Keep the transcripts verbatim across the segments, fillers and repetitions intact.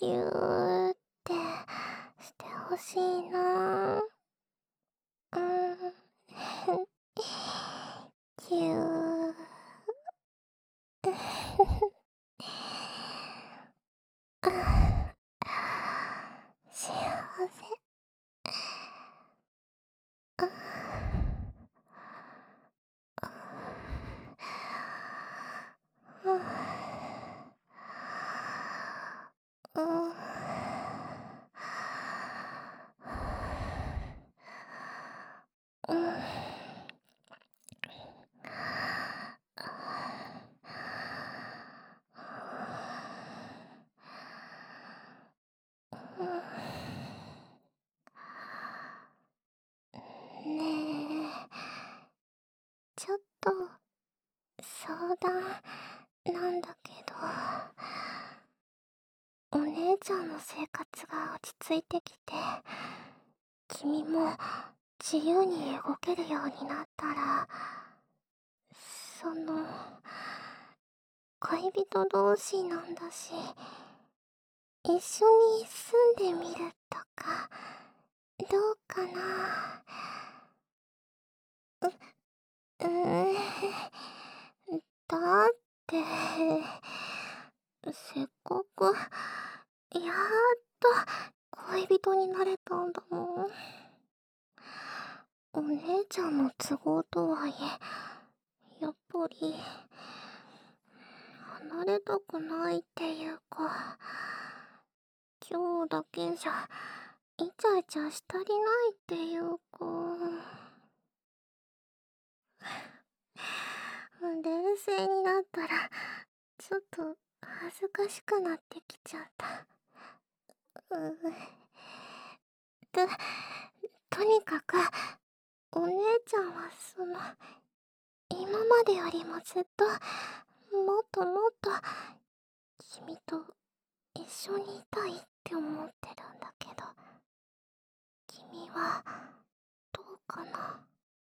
ゅーってしてほしいな。うん。ぎゅー。ああ、幸せ。ああ、うん。うん。うん。ねえ、ちょっと相談なんだけど、お姉ちゃんの生活が落ち着いてきて、君も自由に動けるようになったら、その、恋人同士なんだし、一緒に住んでみるとか、どうかな。う、うーん、だって、せっかく、やっと恋人になれたんだもん。お姉ちゃんの都合とはいえ、やっぱり、離れたくないっていうか、今日だけじゃ、イチャイチャし足りないっていうか。冷静になったら、ちょっと恥ずかしくなってきちゃった。うん。と、とにかく、お姉ちゃんはその、今までよりもずっと、もっともっと、君と一緒にいたいって思ってるんだけど、君は、どうかな。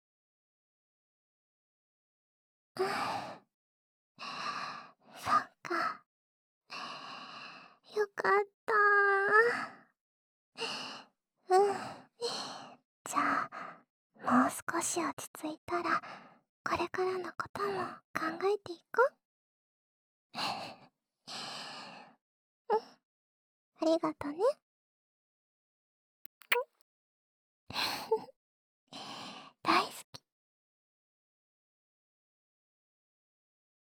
うん。そっか。よかったー。うん。じゃあ、もう少し落ち着いたら、これからのことも考えていこう。うん。ありがとね。